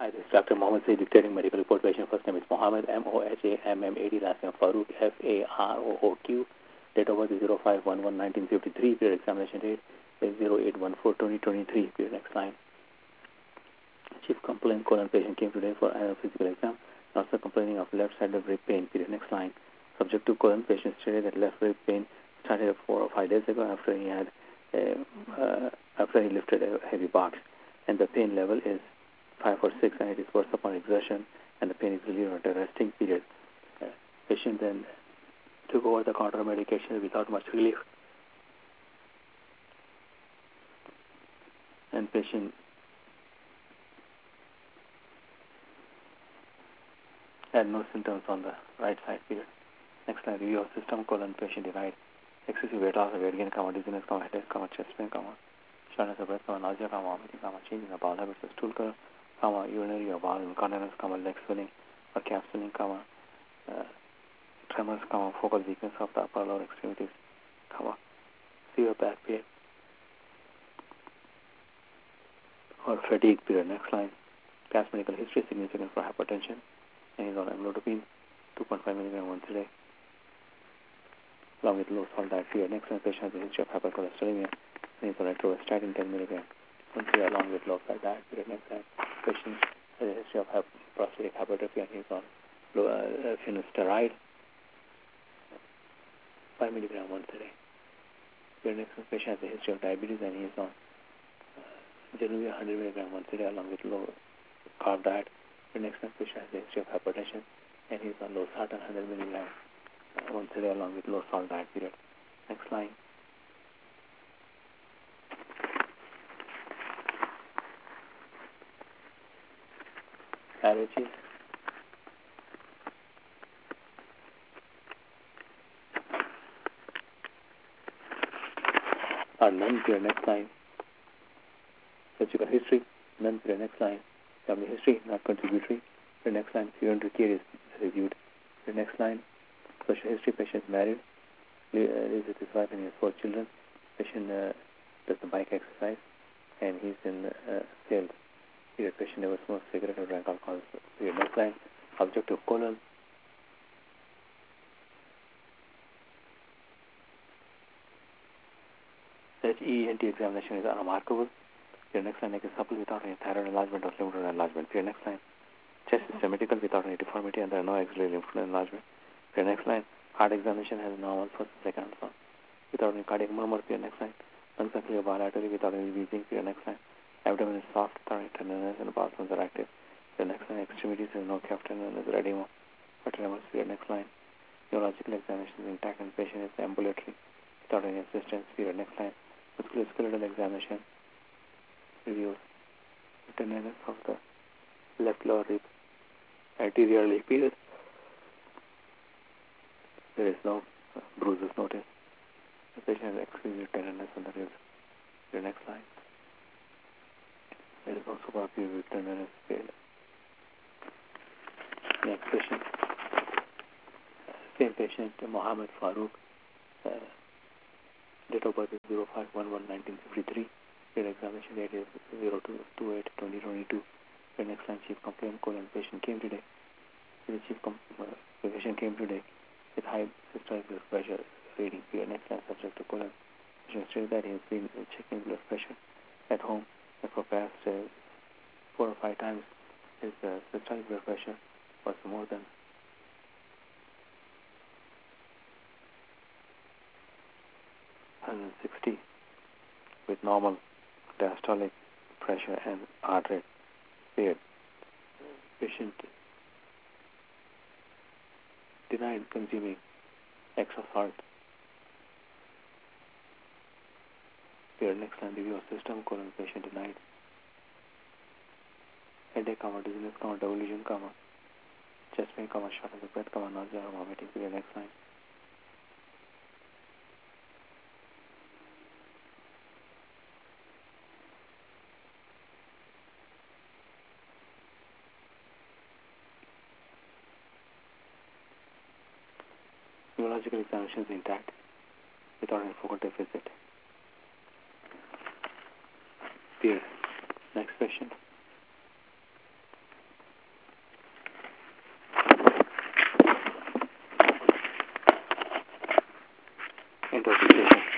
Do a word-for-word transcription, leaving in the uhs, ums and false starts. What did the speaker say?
Hi, this is Doctor Mohammed Saeed dictating medical report. Patient first name is Mohammed, M O H A M M A D, last name Farouk, F A R O O Q. Date of birth is zero five one one nineteen fifty-three. Period examination date is zero eight one four twenty twenty-three. Period next line. Chief complaint colon patient came today for annual physical exam. Also complaining of left-sided rib pain. Period next line. Subject to colon patient stated that left rib pain started four or five days ago after he had a, uh, after he lifted a heavy box, and the pain level is five or six, and it is worse upon exertion, and the pain is relieved at a resting period. Uh, patient then took over the counter medication without much relief, and patient had no symptoms on the right side. Period. Next slide. Review of system colon patient denied excessive weight loss, weight gain, comma, dizziness, comma, headache, comma, chest pain, comma, shortness of breath, comma, nausea, comma, vomiting, comma, change in the bowel habits of stool color, comma, urinary or bowel incontinence, comma, leg swelling or calf swelling, comma, uh, tremors, comma, focal weakness of the upper lower extremities, comma, severe back pain or fatigue. Period. Next line. Past medical history significant for hypertension, and is on amlodipine, two point five milligram once a day, along with low salt diet. Period. Next line. Patient has a history of hypercholesterolemia, and is on atorvastatin ten milligram once a day, along with low salt diet. Period. Next line. Patient has a history of prostatic hypertrophy, and he is on low, uh, finasteride, five milligram once a day. Period. Next line. Patient has a history of diabetes, and he is on generally one hundred milligram once a day, along with low carb diet. The next one, patient has a history of hypertension, and he is on low salt and one hundred milligram uh, once a day, along with low salt diet. Period. Next line. Allergies are none. Period. Next line. Surgical history, none. Period. Next line. Family history, not contributory. The next line. Urinary care is reviewed. The next line. Social history, patient is married, lives with his wife and he has four children. Patient uh, does the bike exercise, and he's in uh, sales. Period. Patient never smokes cigarette or drank alcohol. Period. Next line. Objective colon. H E N T examination is unremarkable. Period. Next line. Neck is supple without any thyroid enlargement or lymph node enlargement. Period. Next line. Chest is symmetrical without any deformity, and there are no axillary lymph node enlargement. Period. Next line. Heart examination has normal first and second ultrasound without any cardiac murmur. Period. Next line. Lungs are clear bilaterally without any wheezing. Period. Next line. Abdomen is soft without any tenderness, and the bowel are active. Period. Next line. Extremities has no calf tenderness or edema or tremors. Period. Next line. Neurological examination is intact, and patient is ambulatory without any assistance. Period. Next line. Musculoskeletal examination reviews the tenderness of the left lower rib anteriorly. Period. There is no uh, bruises noticed. The patient has exquisite tenderness on the ribs. The next line. There is no suprapubic tenderness. Period. Next patient. Same patient, Mohammed Farouk. Uh, date of birth is zero five one one nineteen fifty-three. Period. Examination date is zero two two eight twenty twenty-two. The next line. Chief complaint colon patient came today. The chief com- uh, the patient came today with high systolic blood pressure reading. Period. Next line. Subject to colon patient stated that he has been checking blood pressure at home, and for past uh, four or five times his uh, systolic blood pressure was more than one hundred sixty, with normal diastolic pressure and heart rate. Period. Patient denied consuming extra salt. Period. Next line. Review of system colon patient denied headache, comma, dizziness, comma, delusion, comma, chest pain, comma, shortness of breath, comma, nausea or vomiting. Period. Next line. Neurological examination is intact without any focal deficit. Period. Next patient. interfixation.